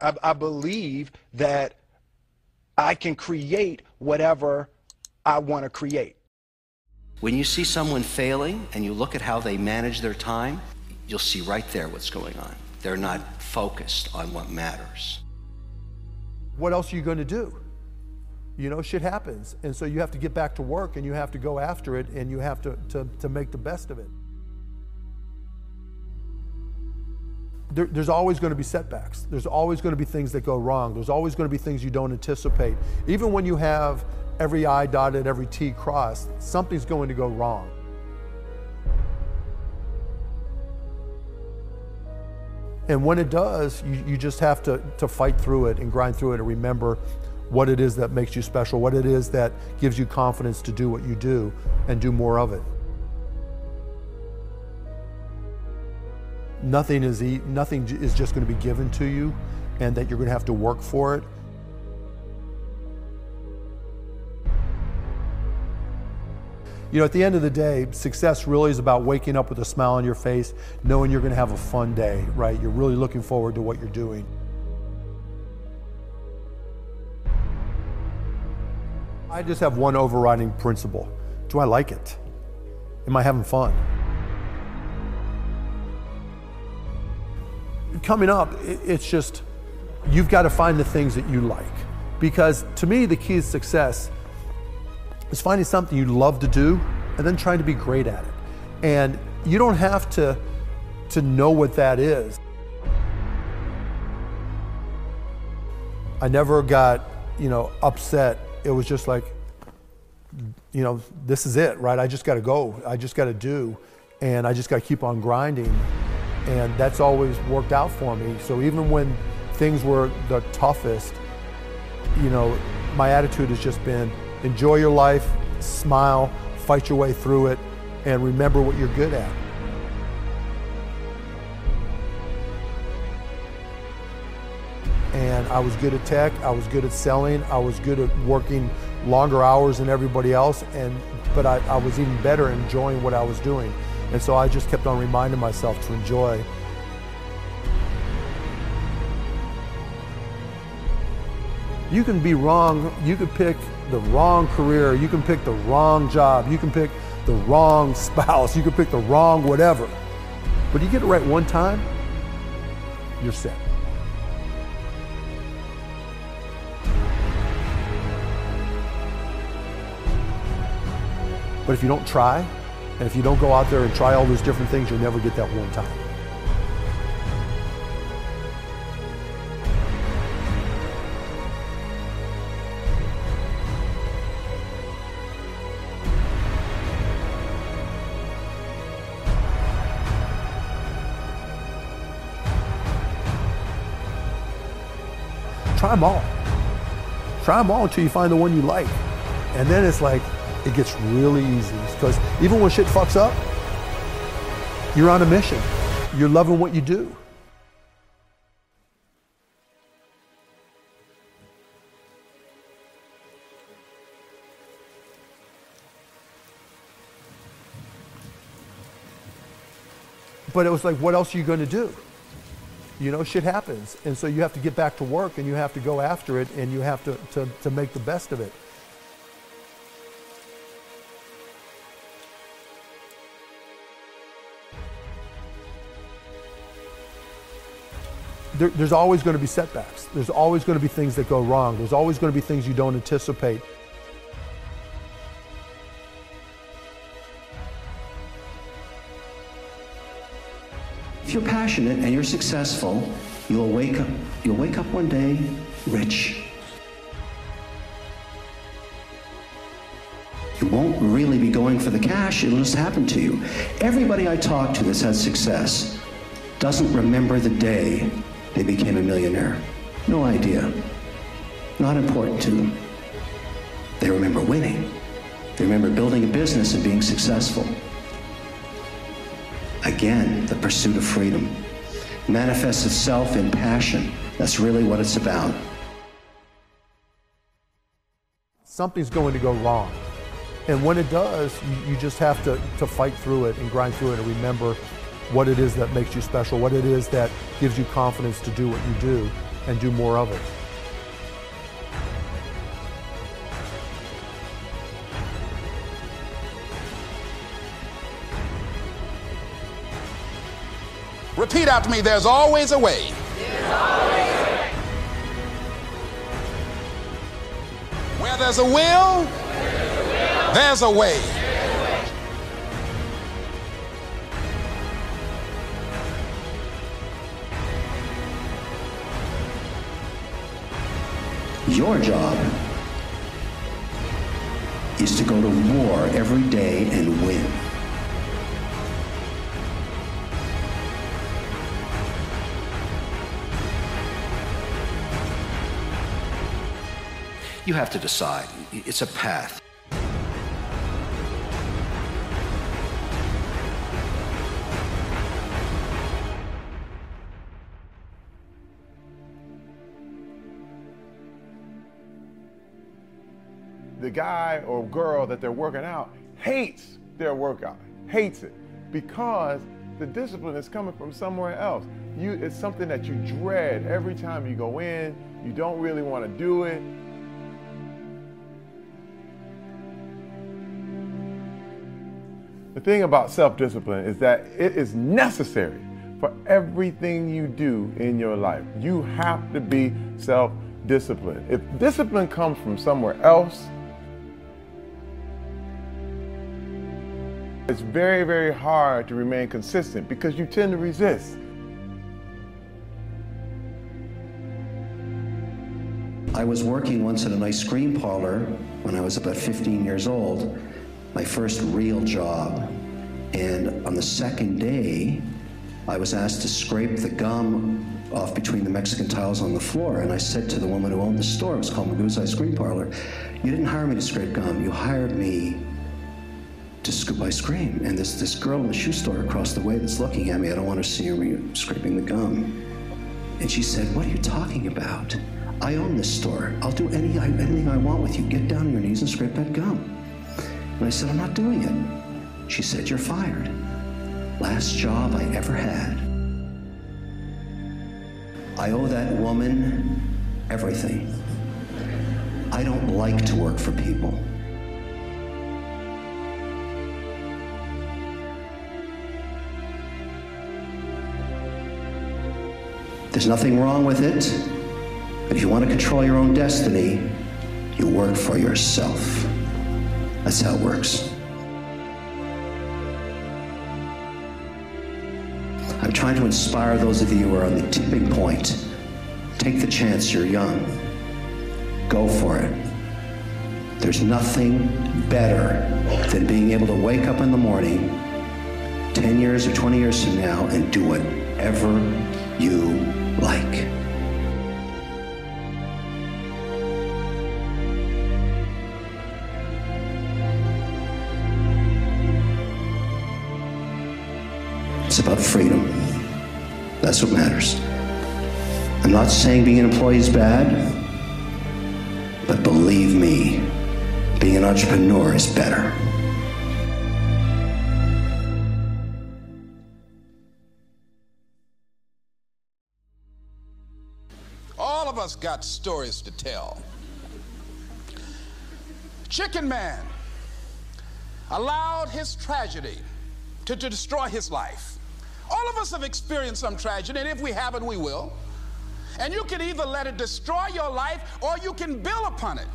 I believe that I can create whatever I want to create. When you see someone failing and you look at how they manage their time, you'll see right there what's going on. They're not focused on what matters. What else are you going to do? You know, shit happens. And so you have to get back to work and you have to go after it and you have to make the best of it. There's always going to be setbacks. There's always going to be things that go wrong. There's always going to be things you don't anticipate. Even when you have every I dotted, every T crossed, something's going to go wrong. And when it does, you just have to fight through it and grind through it and remember what it is that makes you special, what it is that gives you confidence to do what you do and do more of it. Nothing is just going to be given to you and that you're going to have to work for it. You know, at the end of the day, success really is about waking up with a smile on your face, knowing you're going to have a fun day, right? You're really looking forward to what you're doing. I just have one overriding principle. Do I like it? Am I having fun? Coming up, it's just, you've got to find the things that you like. Because to me, the key to success is finding something you love to do and then trying to be great at it. And you don't have to know what that is. I never got, upset. It was just like, this is it, right? I just got to go. I just got to do. And I just got to keep on grinding. And that's always worked out for me. So even when things were the toughest, my attitude has just been enjoy your life, smile, fight your way through it, and remember what you're good at. And I was good at tech, I was good at selling, I was good at working longer hours than everybody else, but I was even better at enjoying what I was doing. And so I just kept on reminding myself to enjoy. You can be wrong, you could pick the wrong career, you can pick the wrong job, you can pick the wrong spouse, you can pick the wrong whatever. But you get it right one time, you're set. But if you don't try, and if you don't go out there and try all those different things, you'll never get that one time. Try them all. Try them all until you find the one you like. And then it's like, it gets really easy. Because even when shit fucks up, you're on a mission. You're loving what you do. But it was like, what else are you going to do? Shit happens. And so you have to get back to work and you have to go after it and you have to make the best of it. There's always going to be setbacks. There's always going to be things that go wrong. There's always going to be things you don't anticipate. If you're passionate and you're successful, you'll wake up one day rich. You won't really be going for the cash, it'll just happen to you. Everybody I talk to that's had success doesn't remember the day they became a millionaire. No idea. Not important to them. They remember winning. They remember building a business and being successful. Again, the pursuit of freedom manifests itself in passion. That's really what it's about. Something's going to go wrong. And when it does, you just have to fight through it and grind through it and remember what it is that makes you special, what it is that gives you confidence to do what you do and do more of it. Repeat after me, there's always a way. There's always a way. Where there's a will, there's a way. Your job is to go to war every day and win. You have to decide. It's a path. The guy or girl that they're working out hates their workout, hates it, because the discipline is coming from somewhere else. It's something that you dread every time you go in. You don't really want to do it. The thing about self-discipline is that it is necessary for everything you do in your life. You have to be self-disciplined. If discipline comes from somewhere else, it's very, very hard to remain consistent because you tend to resist. I was working once at an ice cream parlor when I was about 15 years old, my first real job. And on the second day, I was asked to scrape the gum off between the Mexican tiles on the floor. And I said to the woman who owned the store, it was called Magoo's Ice Cream Parlor, "You didn't hire me to scrape gum, you hired me to scoop ice cream." And this girl in the shoe store across the way that's looking at me, I don't want her to see her scraping the gum. And she said, "What are you talking about? I own this store. I'll do anything I want with you. Get down on your knees and scrape that gum." And I said, "I'm not doing it." She said, "You're fired." Last job I ever had. I owe that woman everything. I don't like to work for people. There's nothing wrong with it, but if you want to control your own destiny, you work for yourself. That's how it works. I'm trying to inspire those of you who are on the tipping point. Take the chance, you're young. Go for it. There's nothing better than being able to wake up in the morning 10 years or 20 years from now and do whatever you like. It's about freedom. That's what matters. I'm not saying being an employee is bad, but believe me, being an entrepreneur is better. All of us got stories to tell. Chicken Man allowed his tragedy to destroy his life. All of us have experienced some tragedy, and if we haven't, we will. And you can either let it destroy your life or you can build upon it.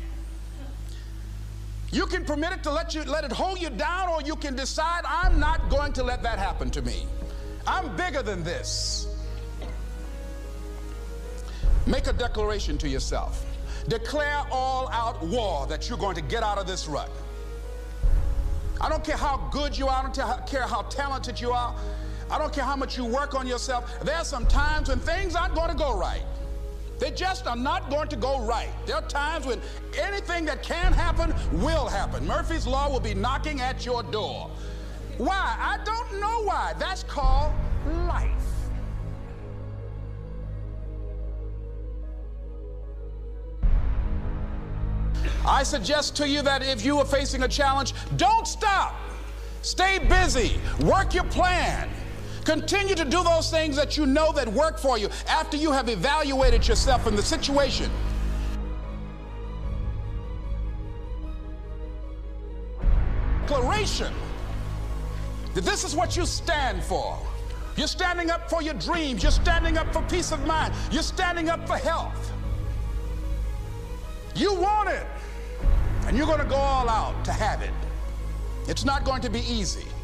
You can permit it to let it hold you down, or you can decide, I'm not going to let that happen to me. I'm bigger than this. Make a declaration to yourself. Declare all-out war that you're going to get out of this rut. I don't care how good you are. I don't care how talented you are. I don't care how much you work on yourself. There are some times when things aren't going to go right. They just are not going to go right. There are times when anything that can happen will happen. Murphy's Law will be knocking at your door. Why? I don't know why. That's called life. I suggest to you that if you are facing a challenge, don't stop. Stay busy. Work your plan. Continue to do those things that you know that work for you after you have evaluated yourself in the situation. Declaration that this is what you stand for. You're standing up for your dreams. You're standing up for peace of mind. You're standing up for health. You want it, and you're going to go all out to have it. It's not going to be easy.